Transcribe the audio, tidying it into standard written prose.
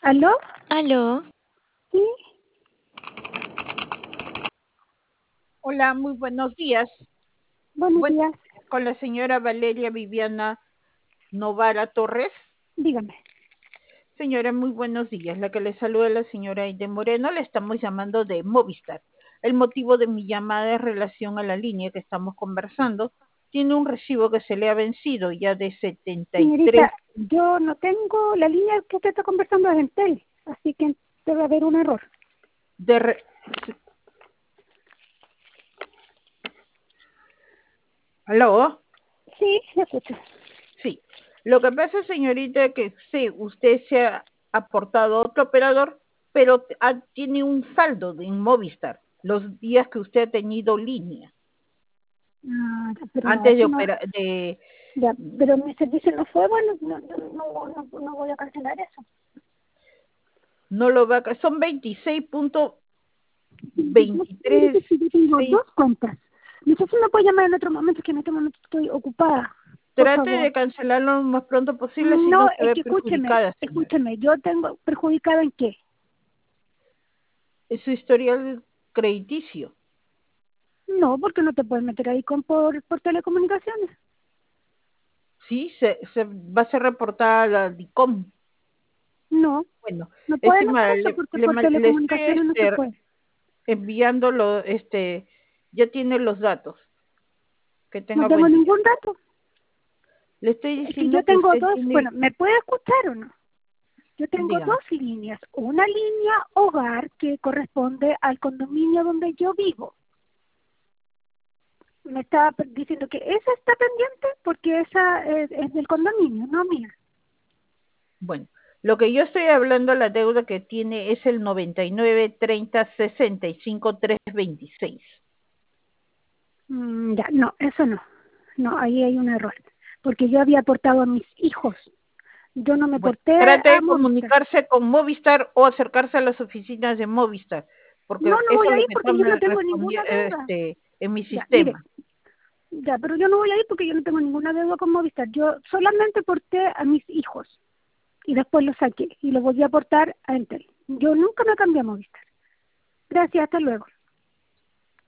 ¿Aló? Aló, Sí, Hola, muy buenos días. buenos Bueno, días. con la señora Valeria Viviana Novara Torres. Dígame. Señora, muy buenos días. La que le saluda es la señora Aide Moreno. Le estamos llamando de Movistar. El motivo de mi llamada es relación a la línea que estamos conversando. Tiene un recibo que se le ha vencido ya de 73 Señorita, yo no tengo la línea que usted está conversando es Entel, así que debe haber un error. de... re- ¿Aló? Sí, le escucho. Sí. Lo que pasa, señorita, es que sí, usted se ha aportado a otro operador, pero tiene un saldo en Movistar los días que usted ha tenido línea. Ah, ya, pero Antes de eso no, operar, de ya, pero mi servicio no fue bueno, no voy a cancelar eso. no lo va a, son 26.23, Señorita, si yo tengo 6. dos cuentas. No sé si me puede llamar en otro momento, que en este momento estoy ocupada. Por Trate favor. de cancelarlo lo más pronto posible, si No, no se es ve que escúcheme, perjudicada, señora. yo tengo perjudicado en qué. Es su historial crediticio. No, porque no te puedes meter ahí por telecomunicaciones. Sí, se va a ser reportada a la DICOM. No, Bueno, no pueden hacer estimada, eso porque por le estoy telecomunicaciones no se puede. enviándolo, ya tiene los datos, que No tenga tengo buen día. ningún dato. Le estoy Es que yo diciendo que tengo usted dos, tiene, bueno, ¿me puede escuchar o no? Yo tengo dígame, dos líneas. Una línea hogar que corresponde al condominio donde yo vivo. Me estaba diciendo que esa está pendiente porque esa es del condominio, no mía. bueno, lo que yo estoy hablando, la deuda que tiene es el 99 30 65 326. Ya, no, eso no. No, ahí hay un error. Porque yo había aportado a mis hijos. Yo no me Bueno, porté trate a de Movistar. comunicarse con Movistar o acercarse a las oficinas de Movistar, No, porque no eso voy es a lo ir que está porque yo no tengo ninguna deuda. en mi Ya, mire, sistema. ya, pero yo no voy a ir porque yo no tengo ninguna deuda con Movistar. Yo solamente porté a mis hijos y después los saqué y los volví a aportar a Entel. Yo nunca me cambié a Movistar. Gracias, hasta luego.